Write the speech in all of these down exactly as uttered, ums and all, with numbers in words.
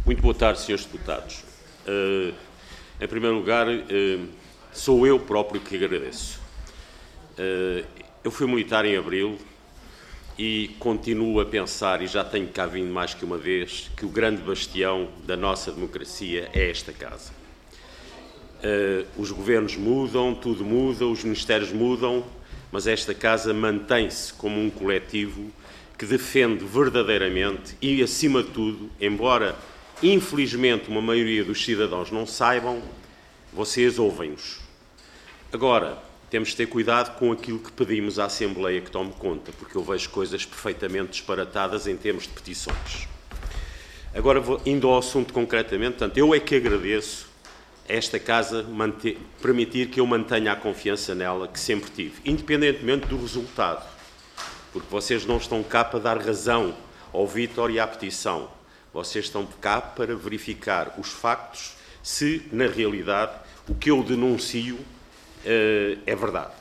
Muito boa tarde, senhores deputados. Uh, em primeiro lugar, uh, sou eu próprio que agradeço. Uh, eu fui militar em Abril e continuo a pensar, e já tenho cá vindo mais que uma vez, que o grande bastião da nossa democracia é esta casa. Uh, os governos mudam, tudo muda, os ministérios mudam, mas esta casa mantém-se como um coletivo que defende verdadeiramente e, acima de tudo, embora infelizmente uma maioria dos cidadãos não saibam, vocês ouvem-nos. Agora, temos de ter cuidado com aquilo que pedimos à Assembleia que tome conta, porque eu vejo coisas perfeitamente disparatadas em termos de petições. Agora, vou, indo ao assunto concretamente, portanto, eu é que agradeço a esta Casa manter, permitir que eu mantenha a confiança nela que sempre tive, independentemente do resultado, porque vocês não estão cá para dar razão ao Vítor e à petição. Vocês estão cá para verificar os factos, se, na realidade, o que eu denuncio uh, é verdade.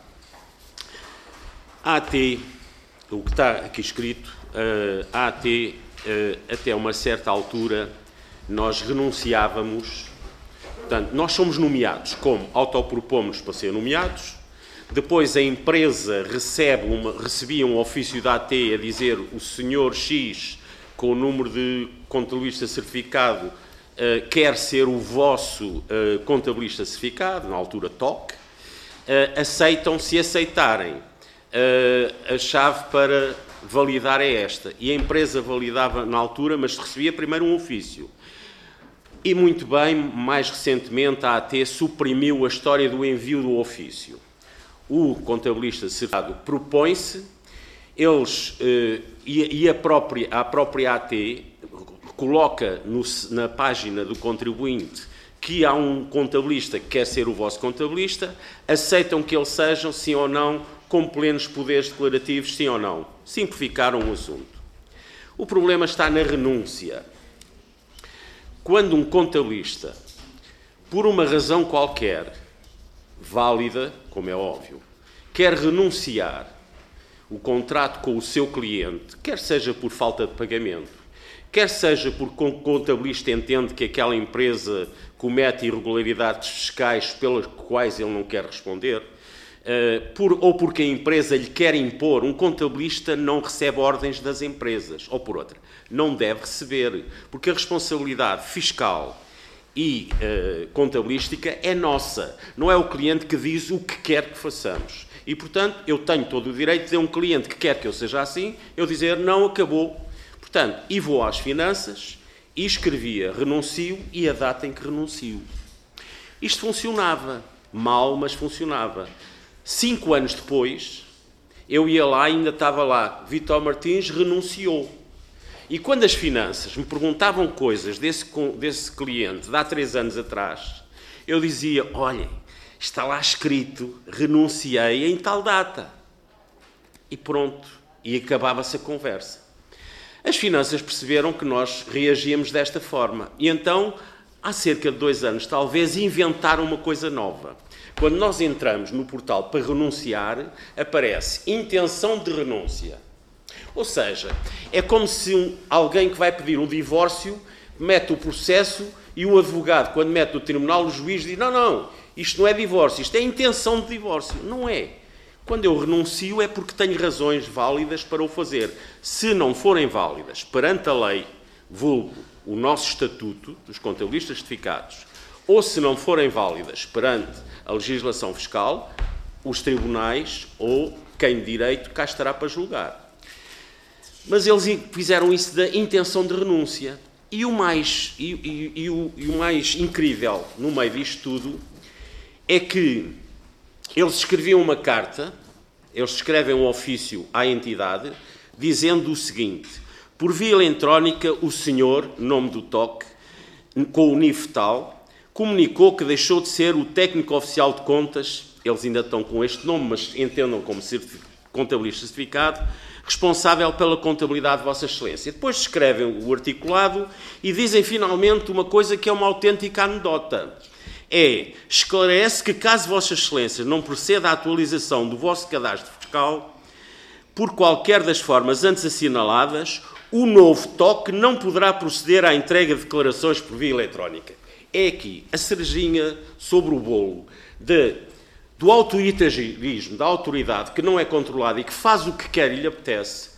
A AT, o que está aqui escrito, uh, a AT, uh, até uma certa altura, nós renunciávamos, portanto, nós somos nomeados, como autopropomos para ser nomeados, depois a empresa recebe uma, recebia um ofício da AT a dizer o senhor X, com o número de contabilista certificado, uh, quer ser o vosso uh, contabilista certificado, na altura T O C, uh, aceitam, se aceitarem, uh, a chave para validar é esta. E a empresa validava na altura, mas recebia primeiro um ofício. E muito bem, mais recentemente a AT suprimiu a história do envio do ofício. O contabilista certificado propõe-se, eles, eh, e, e a, própria, a própria AT coloca no, na página do contribuinte que há um contabilista que quer ser o vosso contabilista, aceitam que eles sejam, sim ou não, com plenos poderes declarativos, sim ou não. Simplificaram o assunto. O problema está na renúncia. Quando um contabilista, por uma razão qualquer, válida, como é óbvio, quer renunciar o contrato com o seu cliente, quer seja por falta de pagamento, quer seja porque o contabilista entende que aquela empresa comete irregularidades fiscais pelas quais ele não quer responder, uh, por, ou porque a empresa lhe quer impor, um contabilista não recebe ordens das empresas, ou por outra, não deve receber, porque a responsabilidade fiscal e uh, contabilística é nossa, não é o cliente que diz o que quer que façamos. E, portanto, eu tenho todo o direito de dizer a um cliente que quer que eu seja assim, eu dizer, não, acabou. Portanto, e vou às finanças e escrevia renuncio e a data em que renuncio. Isto funcionava. Mal, mas funcionava. Cinco anos depois, eu ia lá e ainda estava lá. Vítor Martins renunciou. E quando as finanças me perguntavam coisas desse, desse cliente de há três anos atrás, eu dizia, olhem, está lá escrito, renunciei em tal data. E pronto, e acabava-se a conversa. As finanças perceberam que nós reagíamos desta forma. E então, há cerca de dois anos, talvez, inventaram uma coisa nova. Quando nós entramos no portal para renunciar, aparece intenção de renúncia. Ou seja, é como se um, alguém que vai pedir um divórcio mete o processo e o advogado, quando mete no tribunal, o juiz diz, não, não, isto não é divórcio, isto é intenção de divórcio. Não é. Quando eu renuncio é porque tenho razões válidas para o fazer. Se não forem válidas perante a lei, vulgo o nosso estatuto dos contabilistas certificados, ou se não forem válidas perante a legislação fiscal, os tribunais ou quem de direito cá estará para julgar. Mas eles fizeram isso da intenção de renúncia. E o mais, e, e, e o, e o mais incrível no meio disto tudo é que eles escreviam uma carta, eles escrevem um ofício à entidade, dizendo o seguinte, por via eletrónica o senhor, nome do T O C, com o N I F tal, comunicou que deixou de ser o técnico oficial de contas, eles ainda estão com este nome, mas entendam como contabilista certificado, responsável pela contabilidade de Vossa Excelência. Depois escrevem o articulado e dizem finalmente uma coisa que é uma autêntica anedota. É, esclarece que caso Vossa Excelência não proceda à atualização do vosso cadastro fiscal, por qualquer das formas antes assinaladas, o novo T O C não poderá proceder à entrega de declarações por via eletrónica. É aqui a cerejinha sobre o bolo de, do autoritarismo, da autoridade que não é controlada e que faz o que quer e lhe apetece.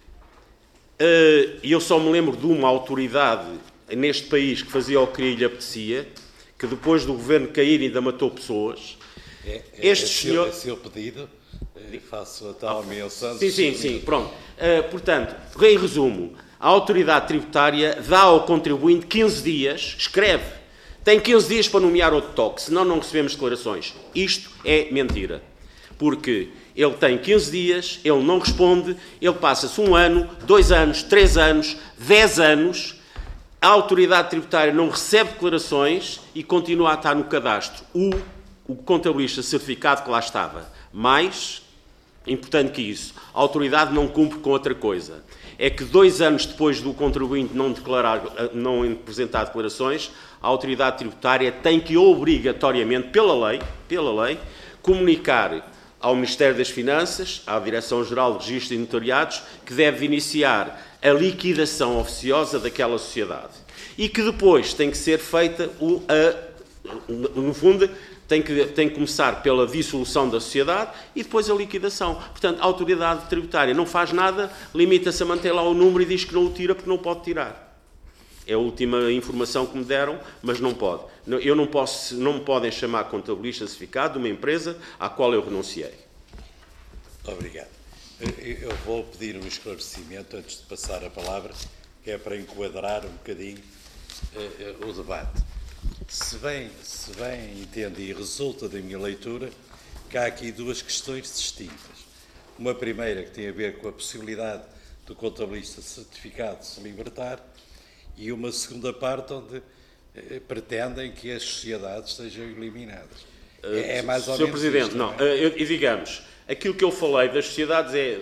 E eu só me lembro de uma autoridade neste país que fazia o que lhe apetecia, que depois do governo cair ainda matou pessoas. É, é, Estes é, senhores... seu, é seu pedido, é, faço a tal menção. Sim, sim, sim, pronto. Uh, portanto, em resumo, a autoridade tributária dá ao contribuinte quinze dias, escreve, tem quinze dias para nomear outro T O C, senão não recebemos declarações. Isto é mentira, porque ele tem quinze dias, ele não responde, ele passa-se um ano, dois anos, três anos, dez anos, a autoridade tributária não recebe declarações e continua a estar no cadastro o, o contabilista certificado que lá estava. Mais importante que isso, a autoridade não cumpre com outra coisa. É que dois anos depois do contribuinte não, declarar, não apresentar declarações, a autoridade tributária tem que obrigatoriamente, pela lei, pela lei, comunicar ao Ministério das Finanças, à Direção-Geral de Registros e Notariados, que deve iniciar a liquidação oficiosa daquela sociedade. E que depois tem que ser feita, o, a, no fundo, tem que, tem que começar pela dissolução da sociedade e depois a liquidação. Portanto, a autoridade tributária não faz nada, limita-se a manter lá o número e diz que não o tira porque não pode tirar. É a última informação que me deram, mas não pode. Eu não posso, não me podem chamar contabilista certificado de uma empresa à qual eu renunciei. Obrigado. Eu vou pedir um esclarecimento antes de passar a palavra, que é para enquadrar um bocadinho uh, uh, o debate. Se bem, se bem entendo e resulta da minha leitura, que há aqui duas questões distintas. Uma primeira que tem a ver com a possibilidade do contabilista certificado se libertar e uma segunda parte onde eh, pretendem que as sociedades sejam eliminadas. É, é mais ou senhor menos Presidente, isto, não. não é? E digamos, aquilo que eu falei das sociedades é,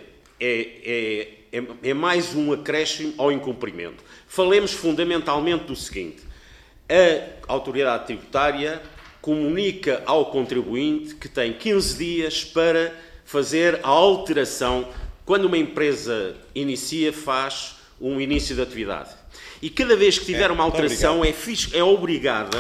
é, é, é mais um acréscimo ao incumprimento. Falemos fundamentalmente do seguinte: a autoridade tributária comunica ao contribuinte que tem quinze dias para fazer a alteração. Quando uma empresa inicia, faz um início de atividade. E cada vez que tiver uma alteração é, é obrigada,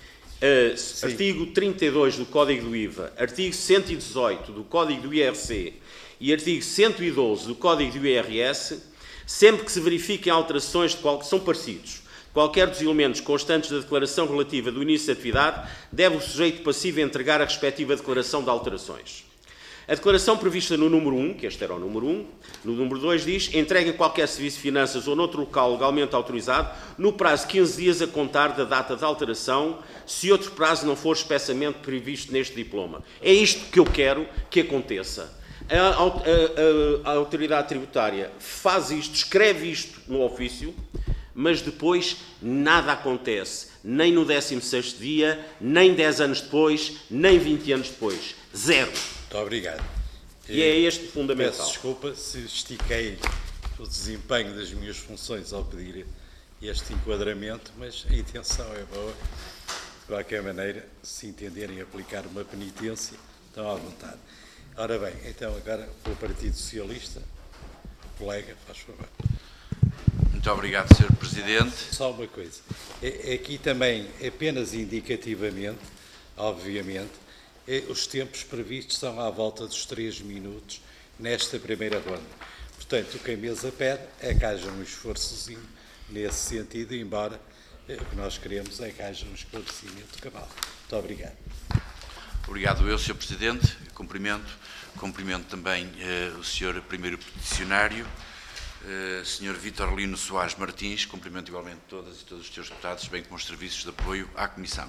uh, artigo trinta e dois do Código do I V A, artigo cento e dezoito do Código do I R C e artigo cento e doze do Código do I R S, sempre que se verifiquem alterações de qual, que são parecidos, qualquer dos elementos constantes da declaração relativa do início da atividade, deve o sujeito passivo entregar a respectiva declaração de alterações. A declaração prevista no número um, que este era o número um, no número dois diz: entregue a qualquer serviço de finanças ou noutro local legalmente autorizado, no prazo de quinze dias a contar da data de alteração, se outro prazo não for expressamente previsto neste diploma. É isto que eu quero que aconteça. A, a, a, a autoridade tributária faz isto, escreve isto no ofício, mas depois nada acontece, nem no décimo sexto dia, nem dez anos depois, nem vinte anos depois. Zero. Muito obrigado. E é este fundamental. Peço desculpa se estiquei o desempenho das minhas funções ao pedir este enquadramento, mas a intenção é boa. De qualquer maneira, se entenderem aplicar uma penitência, estão à vontade. Ora bem, então agora o Partido Socialista, colega, faz favor. Muito obrigado, senhor Presidente. Só uma coisa. Aqui também, apenas indicativamente, obviamente, os tempos previstos são à volta dos três minutos nesta primeira ronda. Portanto, o que a mesa pede é que haja um esforçozinho nesse sentido, embora o que nós queremos é que haja um esclarecimento cabal. Muito obrigado. Obrigado eu, senhor Presidente. Cumprimento, cumprimento também eh, o senhor Primeiro Peticionário, eh, senhor Vítor Lino Soares Martins, cumprimento igualmente todas e todos os senhores deputados, bem como os serviços de apoio à Comissão.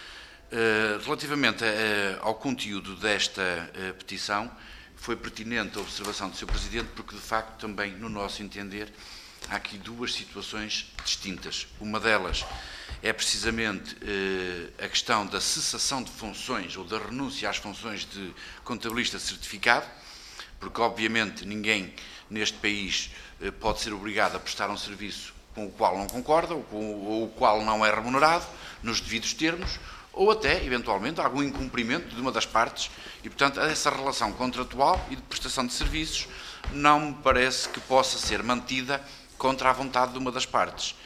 Uh, relativamente uh, ao conteúdo desta uh, petição, foi pertinente a observação do senhor Presidente, porque de facto também, no nosso entender, há aqui duas situações distintas. Uma delas é precisamente uh, a questão da cessação de funções ou da renúncia às funções de contabilista certificado, porque obviamente ninguém neste país uh, pode ser obrigado a prestar um serviço com o qual não concorda ou com ou o qual não é remunerado, nos devidos termos, ou até, eventualmente, algum incumprimento de uma das partes e, portanto, essa relação contratual e de prestação de serviços não me parece que possa ser mantida contra a vontade de uma das partes.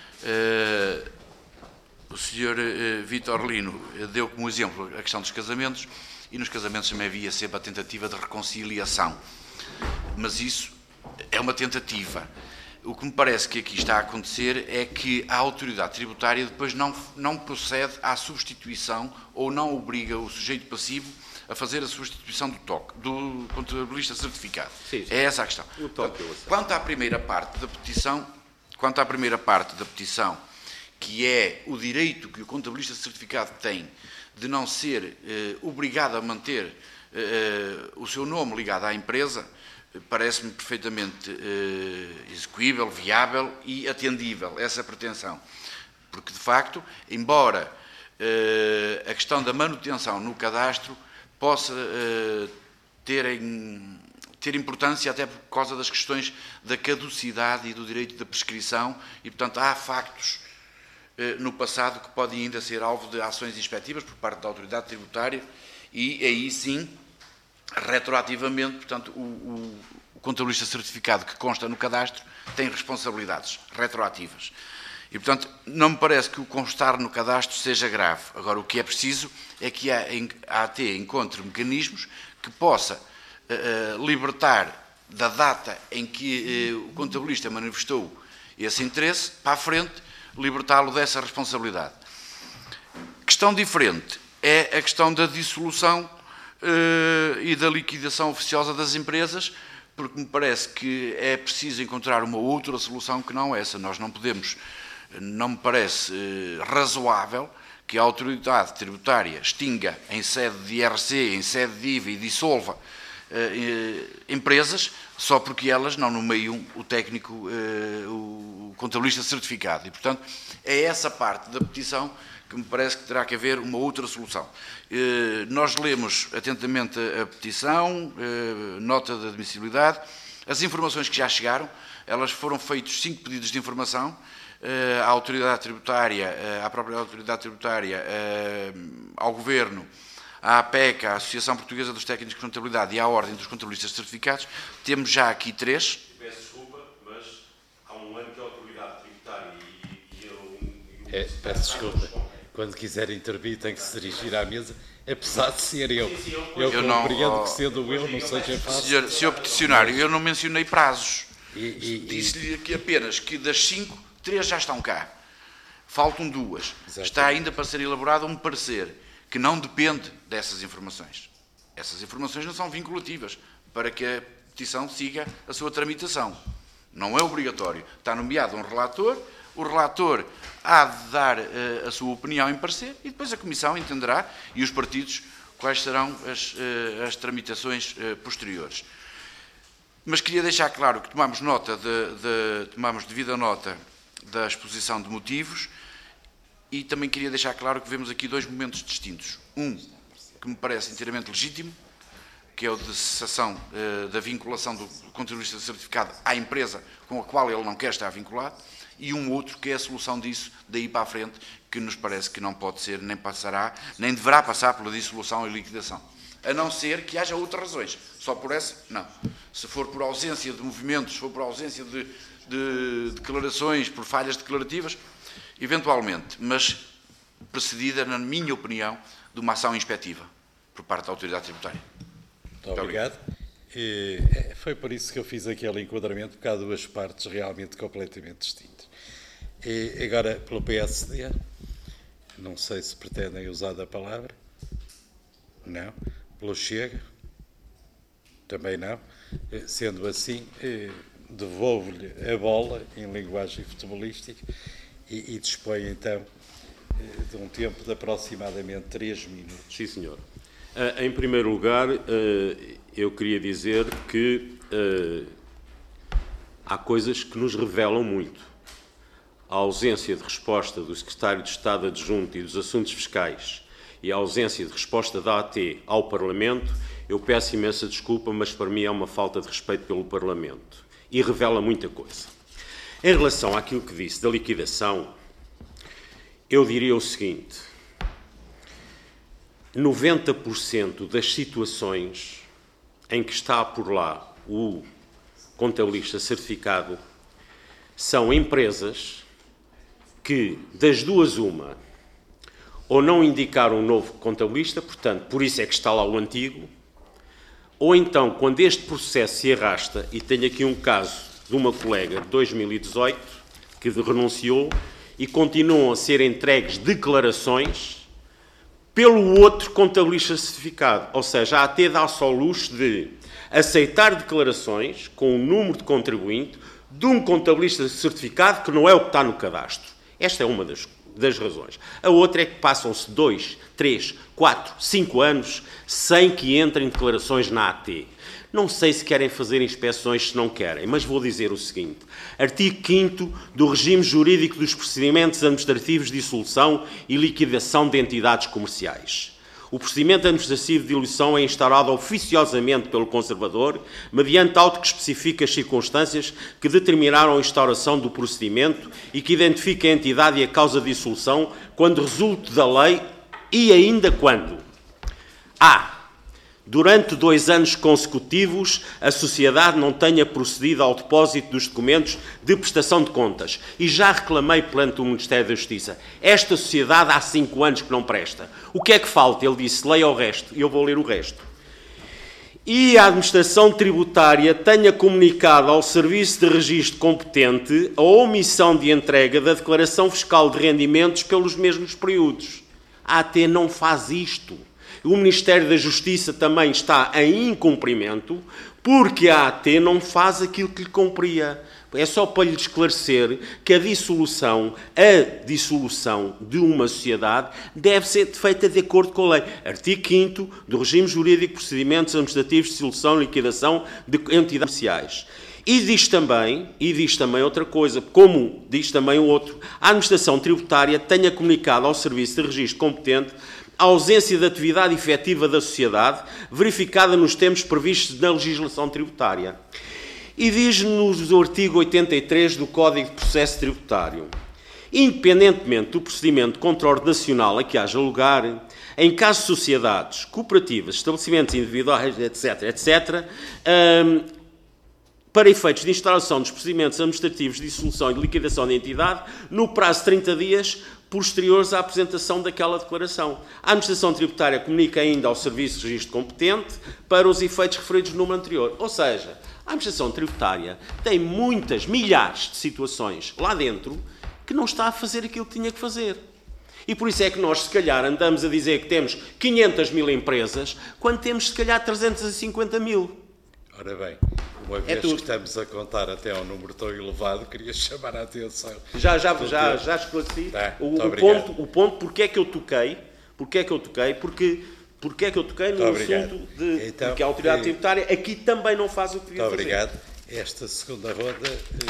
Uh, o senhor uh, Vítor Lino deu como exemplo a questão dos casamentos, e nos casamentos também havia sempre a tentativa de reconciliação. Mas isso é uma tentativa. O que me parece que aqui está a acontecer é que a autoridade tributária depois não, não procede à substituição ou não obriga o sujeito passivo a fazer a substituição do toque, do contabilista certificado. Sim, sim. É essa a questão. O toque, Portanto, quanto à primeira parte da petição, quanto à primeira parte da petição, que é o direito que o contabilista certificado tem de não ser eh, obrigado a manter eh, o seu nome ligado à empresa, parece-me perfeitamente eh, execuível, viável e atendível essa pretensão. Porque, de facto, embora eh, a questão da manutenção no cadastro possa eh, ter, em, ter importância até por causa das questões da caducidade e do direito da prescrição, e, portanto, há factos eh, no passado que podem ainda ser alvo de ações inspectivas por parte da autoridade tributária, e aí sim, retroativamente, portanto, o, o, o contabilista certificado que consta no cadastro tem responsabilidades retroativas. E, portanto, não me parece que o constar no cadastro seja grave. Agora, o que é preciso é que a AT encontre mecanismos que possa uh, libertar da data em que uh, o contabilista manifestou esse interesse, para a frente, libertá-lo dessa responsabilidade. Questão diferente é a questão da dissolução uh, e da liquidação oficiosa das empresas, porque me parece que é preciso encontrar uma outra solução que não essa. Nós não podemos... Não me parece eh, razoável que a autoridade tributária extinga em sede de I R C, em sede de I V A e dissolva eh, empresas só porque elas não nomeiam o técnico, eh, o contabilista certificado. E, portanto, é essa parte da petição que me parece que terá que haver uma outra solução. Eh, nós lemos atentamente a petição, eh, nota de admissibilidade, as informações que já chegaram, elas foram feitos cinco pedidos de informação, à autoridade tributária, à própria autoridade tributária, ao Governo, à APEC, à Associação Portuguesa dos Técnicos de Contabilidade e à Ordem dos Contabilistas Certificados. Temos já aqui três. Peço desculpa, mas há um ano que a autoridade tributária e, e eu... É, peço desculpa. Quando quiser intervir tem que se dirigir à mesa, apesar de ser eu. Sim, sim, eu, eu, eu compreendo não, que sendo eu não seja fácil. Senhor, senhor peticionário, eu não mencionei prazos. E, e, Disse-lhe aqui apenas que das cinco, três já estão cá. Faltam duas. Exatamente. Está ainda para ser elaborado um parecer que não depende dessas informações. Essas informações não são vinculativas para que a petição siga a sua tramitação. Não é obrigatório. Está nomeado um relator, o relator há de dar uh, a sua opinião em parecer e depois a Comissão entenderá, e os partidos, quais serão as, uh, as tramitações uh, posteriores. Mas queria deixar claro que tomamos nota de, de, tomamos devida nota da exposição de motivos e também queria deixar claro que vemos aqui dois momentos distintos. Um, que me parece inteiramente legítimo, que é o de cessação eh, da vinculação do contabilista certificado à empresa com a qual ele não quer estar vinculado, e um outro que é a solução disso, daí para a frente, que nos parece que não pode ser, nem passará, nem deverá passar pela dissolução e liquidação. A não ser que haja outras razões. Só por essa, não. Se for por ausência de movimentos, se for por ausência de, de declarações, por falhas declarativas, eventualmente, mas precedida, na minha opinião, de uma ação inspectiva por parte da autoridade tributária. Muito obrigado. E foi por isso que eu fiz aquele enquadramento, porque há duas partes realmente completamente distintas. E agora, pelo P S D, não sei se pretendem usar a palavra. Não. Pelo Chega, também não. Sendo assim, devolvo-lhe a bola em linguagem futebolística e, e dispõe então de um tempo de aproximadamente três minutos. Sim, senhor. Em primeiro lugar, eu queria dizer que há coisas que nos revelam muito. A ausência de resposta do Secretário de Estado Adjunto e dos Assuntos Fiscais e a ausência de resposta da A T ao Parlamento, eu peço imensa desculpa, mas para mim é uma falta de respeito pelo Parlamento. E revela muita coisa. Em relação àquilo que disse da liquidação, eu diria o seguinte: noventa por cento das situações em que está por lá o contabilista certificado são empresas que, das duas uma, ou não indicaram um novo contabilista, portanto, por isso é que está lá o antigo, ou então, quando este processo se arrasta, e tenho aqui um caso de uma colega de dois mil e dezoito, que renunciou, e continuam a ser entregues declarações pelo outro contabilista certificado. Ou seja, a AT dá-se ao luxo de aceitar declarações com o número de contribuinte de um contabilista certificado que não é o que está no cadastro. Esta é uma das, das razões. A outra é que passam-se dois, três, quatro, cinco anos sem que entrem declarações na A T. Não sei se querem fazer inspeções, se não querem, mas vou dizer o seguinte. Artigo quinto do regime jurídico dos procedimentos administrativos de dissolução e liquidação de entidades comerciais. O procedimento administrativo de dissolução é instaurado oficiosamente pelo conservador, mediante auto que especifica as circunstâncias que determinaram a instauração do procedimento e que identifica a entidade e a causa de dissolução quando resulte da lei e ainda quando a. Durante dois anos consecutivos, a sociedade não tenha procedido ao depósito dos documentos de prestação de contas. E já reclamei perante o Ministério da Justiça. Esta sociedade há cinco anos que não presta. O que é que falta? Ele disse, leia o resto. E eu vou ler o resto. E a Administração Tributária tenha comunicado ao Serviço de Registro competente a omissão de entrega da Declaração Fiscal de Rendimentos pelos mesmos períodos. A AT não faz isto. O Ministério da Justiça também está em incumprimento porque a AT não faz aquilo que lhe cumpria. É só para lhe esclarecer que a dissolução, a dissolução de uma sociedade deve ser feita de acordo com a lei. Artigo quinto do regime jurídico de procedimentos administrativos de dissolução e liquidação de entidades comerciais. E diz também, e diz também outra coisa, como diz também o outro, a Administração Tributária tenha comunicado ao Serviço de Registro competente a ausência de atividade efetiva da sociedade, verificada nos termos previstos na legislação tributária. E diz-nos o artigo oitenta e três do Código de Processo Tributário, independentemente do procedimento de controle nacional a que haja lugar, em caso de sociedades, cooperativas, estabelecimentos individuais, etc, etcétera, hum, para efeitos de instauração dos procedimentos administrativos de dissolução e de liquidação da entidade, no prazo de trinta dias, posteriores à apresentação daquela declaração. A Administração Tributária comunica ainda ao Serviço de Registro competente para os efeitos referidos no número anterior. Ou seja, a Administração Tributária tem muitas, milhares de situações lá dentro que não está a fazer aquilo que tinha que fazer. E por isso é que nós, se calhar, andamos a dizer que temos quinhentas mil empresas, quando temos, se calhar, trezentos e cinquenta mil. Ora bem, uma vez é que estamos a contar até a um número tão elevado, queria chamar a atenção. Já, já, já, já esclareci tá, o, o, ponto, o ponto porque é que eu toquei, porque é que eu toquei, porque, porque é que eu toquei no assunto de então, porque a autoridade e, tributária aqui também não faz o que devia fazer. Muito obrigado. Esta segunda ronda,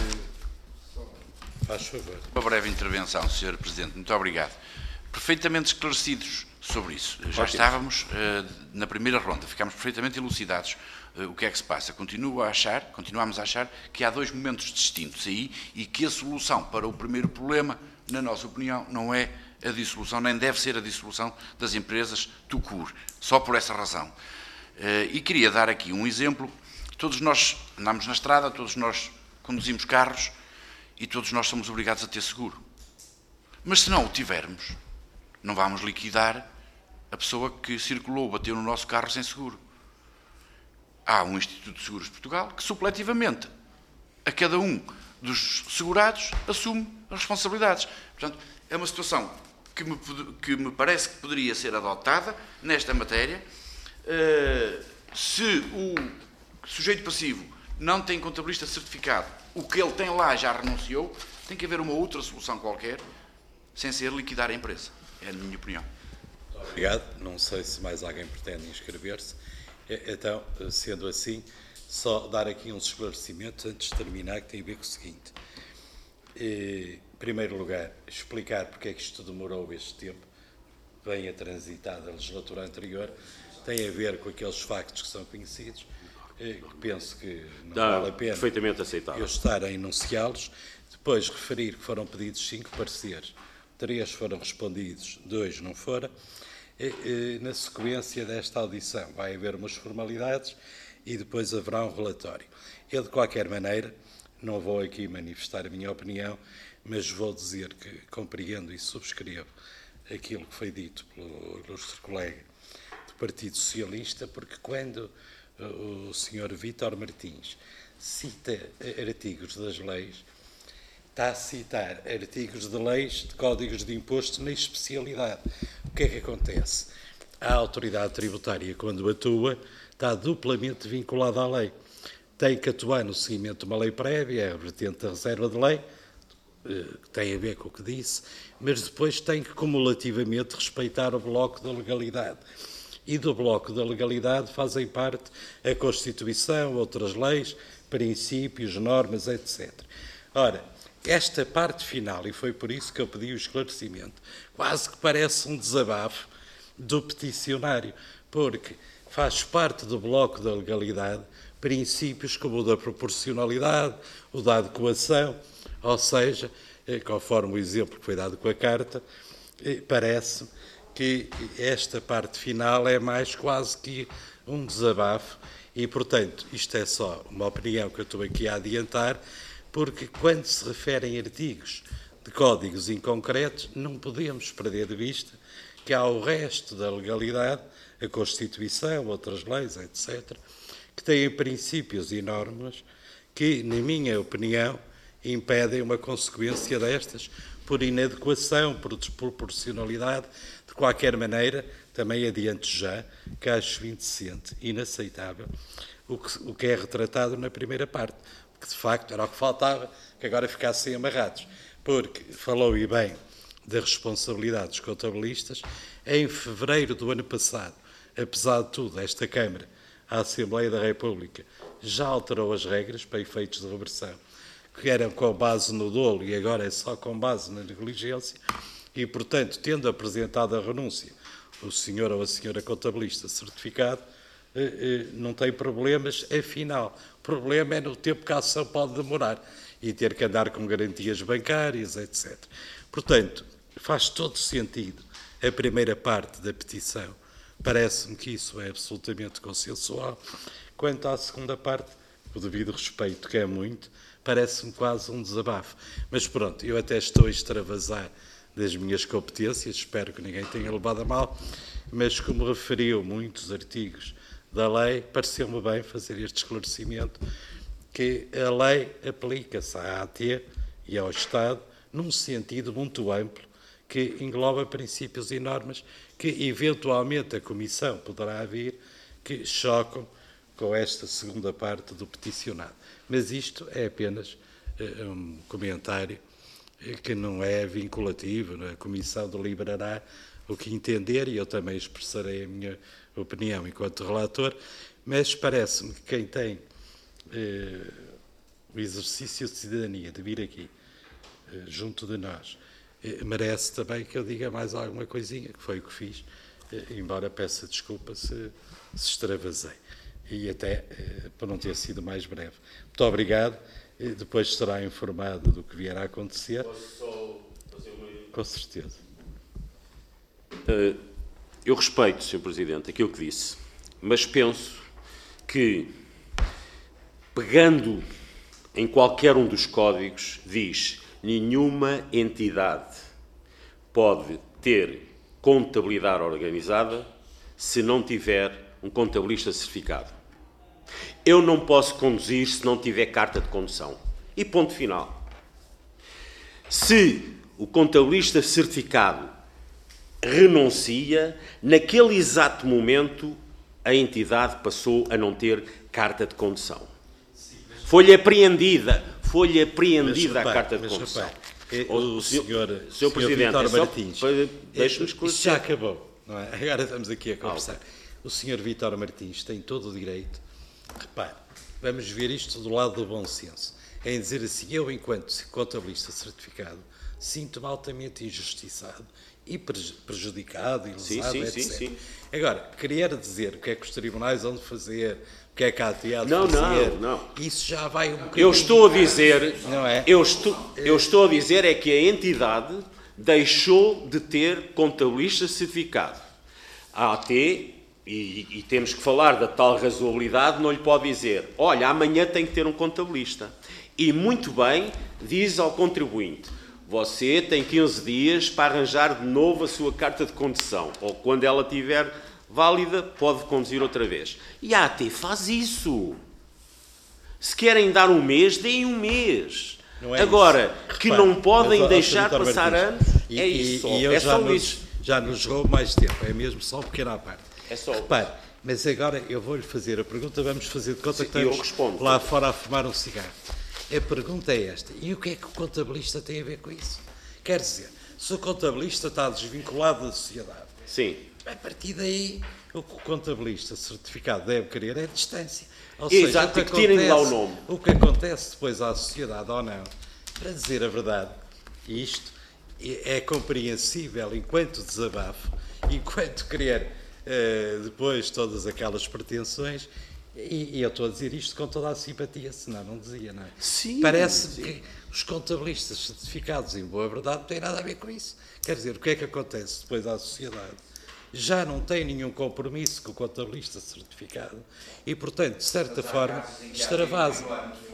eh, faz favor. Uma breve intervenção, senhor Presidente. Muito obrigado. Perfeitamente esclarecidos sobre isso. Já Ótimo. Estávamos uh, na primeira ronda, ficámos perfeitamente elucidados. Uh, o que é que se passa? Continuo a achar, continuamos a achar que há dois momentos distintos aí e que a solução para o primeiro problema, na nossa opinião, não é a dissolução, nem deve ser a dissolução das empresas tout court, só por essa razão. Uh, e queria dar aqui um exemplo. Todos nós andamos na estrada, todos nós conduzimos carros e todos nós somos obrigados a ter seguro. Mas se não o tivermos, não vamos liquidar a pessoa que circulou, bateu no nosso carro sem seguro. Há um Instituto de Seguros de Portugal que, supletivamente, a cada um dos segurados, assume as responsabilidades. Portanto, é uma situação que me, que me parece que poderia ser adotada nesta matéria. Uh, se o sujeito passivo não tem contabilista certificado, o que ele tem lá já renunciou, tem que haver uma outra solução qualquer, sem ser liquidar a empresa. É a minha opinião. Obrigado. Não sei se mais alguém pretende inscrever-se. Então, sendo assim, só dar aqui uns esclarecimentos antes de terminar, que tem a ver com o seguinte. Em primeiro lugar, explicar porque é que isto demorou este tempo, bem a transitar da legislatura anterior, tem a ver com aqueles factos que são conhecidos, que penso que não Dá, vale a pena perfeitamente aceitável. Eu estar a enunciá-los. Depois, referir que foram pedidos cinco pareceres, três foram respondidos, dois não foram. E, e, na sequência desta audição vai haver umas formalidades e depois haverá um relatório. Eu, de qualquer maneira, não vou aqui manifestar a minha opinião, mas vou dizer que compreendo e subscrevo aquilo que foi dito pelo ilustre colega do Partido Socialista, porque quando o senhor Vítor Martins cita artigos das leis, está a citar artigos de leis de códigos de imposto na especialidade. O que é que acontece? A autoridade tributária, quando atua, está duplamente vinculada à lei. Tem que atuar no seguimento de uma lei prévia, a vertente da reserva de lei, que tem a ver com o que disse, mas depois tem que cumulativamente respeitar o bloco da legalidade. E do bloco da legalidade fazem parte a Constituição, outras leis, princípios, normas, etcétera. Ora, esta parte final, e foi por isso que eu pedi o esclarecimento, quase que parece um desabafo do peticionário, porque faz parte do bloco da legalidade princípios como o da proporcionalidade, o da adequação, ou seja, conforme o exemplo que foi dado com a carta, parece que esta parte final é mais quase que um desabafo e, portanto, isto é só uma opinião que eu estou aqui a adiantar, porque quando se referem artigos de códigos inconcretos, não podemos perder de vista que há o resto da legalidade, a Constituição, outras leis, etcétera, que têm princípios e normas que, na minha opinião, impedem uma consequência destas por inadequação, por desproporcionalidade. De qualquer maneira, também adianto já que acho indecente, inaceitável, o que, o que é retratado na primeira parte, que de facto era o que faltava, que agora ficassem amarrados, porque falou e bem da responsabilidade dos contabilistas. Em fevereiro do ano passado, apesar de tudo, esta Câmara, a Assembleia da República, já alterou as regras para efeitos de reversão, que eram com base no dolo e agora é só com base na negligência, e, portanto, tendo apresentado a renúncia o senhor ou a senhora contabilista certificado, não tem problemas, afinal. O problema é no tempo que a ação pode demorar e ter que andar com garantias bancárias, etcétera. Portanto, faz todo sentido a primeira parte da petição. Parece-me que isso é absolutamente consensual. Quanto à segunda parte, o devido respeito, que é muito, parece-me quase um desabafo. Mas pronto, eu até estou a extravasar das minhas competências, espero que ninguém tenha levado a mal, mas como referiu muitos artigos da lei, pareceu-me bem fazer este esclarecimento, que a lei aplica-se à A T e ao Estado num sentido muito amplo, que engloba princípios e normas que, eventualmente, a Comissão poderá vir que chocam com esta segunda parte do peticionado. Mas isto é apenas uh, um comentário que não é vinculativo. A Comissão deliberará o que entender e eu também expressarei a minha opinião enquanto relator, mas parece-me que quem tem uh, o exercício de cidadania de vir aqui uh, junto de nós uh, merece também que eu diga mais alguma coisinha, que foi o que fiz, uh, embora peça desculpa se, se extravasei. E até uh, por não ter sido mais breve. Muito obrigado. Uh, depois será informado do que vier a acontecer. Posso só fazer uma... Com certeza. Uh, eu respeito, senhor Presidente, aquilo que disse, mas penso que, pegando em qualquer um dos códigos, diz nenhuma entidade pode ter contabilidade organizada se não tiver um contabilista certificado. Eu não posso conduzir se não tiver carta de condução. E ponto final. Se o contabilista certificado renuncia, naquele exato momento a entidade passou a não ter carta de condução. Foi-lhe apreendida, foi-lhe apreendida a carta de condução. Repare, o, o senhor, senhor, senhor Presidente, Vítor Martins, deixe-me esclarecer. Isto já acabou, não é? Agora estamos aqui a conversar. Ah, o senhor Vítor Martins tem todo o direito, repare, vamos ver isto do lado do bom senso, em dizer assim, eu enquanto contabilista certificado, sinto-me altamente injustiçado e prejudicado, e lesado, sim, sim, etcétera. Sim, sim. Agora, querer dizer o que é que os tribunais vão fazer, o que é que a A T há de não, fazer, não, não. isso já vai um bocadinho... Eu estou a dizer, não é? eu, estou, eu estou a dizer é que a entidade deixou de ter contabilista certificado. A AT, e, e temos que falar da tal razoabilidade, não lhe pode dizer, olha, amanhã tem que ter um contabilista. E muito bem, diz ao contribuinte, você tem quinze dias para arranjar de novo a sua carta de condução, ou quando ela estiver válida, pode conduzir outra vez. E a AT faz isso. Se querem dar um mês, deem um mês. É Agora, isso. que Repare, não podem mas, deixar passar Martins, anos, e, é isso. E, e é já só nos, isso. Já nos jogou mais tempo, é mesmo só um pequeno à parte. É só Repare, mas agora eu vou-lhe fazer a pergunta, vamos fazer de conta Sim, que estamos lá fora a fumar um cigarro. A pergunta é esta, e o que é que o contabilista tem a ver com isso? Quer dizer, se o contabilista está desvinculado da sociedade, Sim. a partir daí, o que o contabilista certificado deve querer é distância. Ou Exato, seja, que tirem lá o nome. O que acontece depois à sociedade ou não, para dizer a verdade, isto é compreensível enquanto desabafo, enquanto querer uh, depois todas aquelas pretensões, e, e eu estou a dizer isto com toda a simpatia, senão não dizia, não é? Sim, Parece sim. que os contabilistas certificados em boa verdade não têm nada a ver com isso. Quer dizer, o que é que acontece depois à sociedade? Já não tem nenhum compromisso com o contabilista certificado e, portanto, de certa forma, extravasa.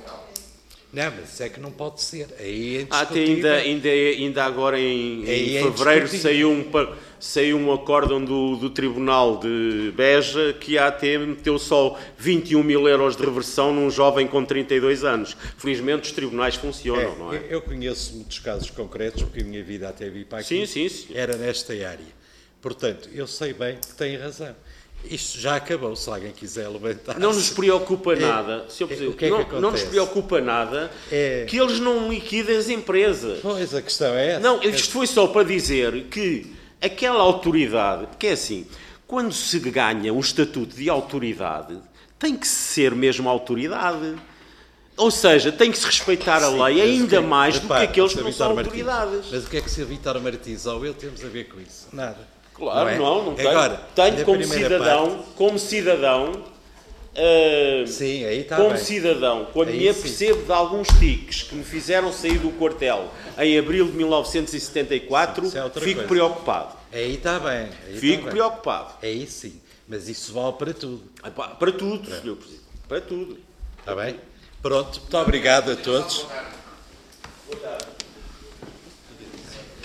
Não, mas isso é que não pode ser. Aí é Até ainda, ainda, ainda agora em, em é fevereiro saiu um, saiu um acórdão do, do Tribunal de Beja que a AT meteu só vinte e um mil euros de reversão num jovem com trinta e dois anos. Felizmente os tribunais funcionam, é, não é? Eu conheço muitos casos concretos, porque a minha vida até vi para aqui sim, sim, sim. era nesta área. Portanto, eu sei bem que tem razão. Isto já acabou, se alguém quiser levantar. Não nos preocupa é, nada, senhor Presidente, é, o que é que não, não nos preocupa nada é, que eles não liquidem as empresas. Pois, a questão é essa. Não, isto foi só para dizer que aquela autoridade, porque é assim, quando se ganha um estatuto de autoridade, tem que ser mesmo autoridade. Ou seja, tem que se respeitar a Sim, lei ainda que, mais repare, do que aqueles que não são Martins, autoridades. Mas o que é que o senhor Vítor Martins ou eu temos a ver com isso? Nada. Claro, não, é? não, não tenho. Agora, tenho como cidadão, parte... como cidadão, uh, sim, aí está como bem. cidadão, quando aí me apercebo de alguns tiques que me fizeram sair do quartel em abril de mil novecentos e setenta e quatro, sim, é fico coisa. preocupado. Aí está bem. Aí fico está preocupado. Bem. Aí sim, mas isso vale para tudo. Para tudo, senhor Presidente, para tudo. Está bem? Pronto, muito obrigado a todos.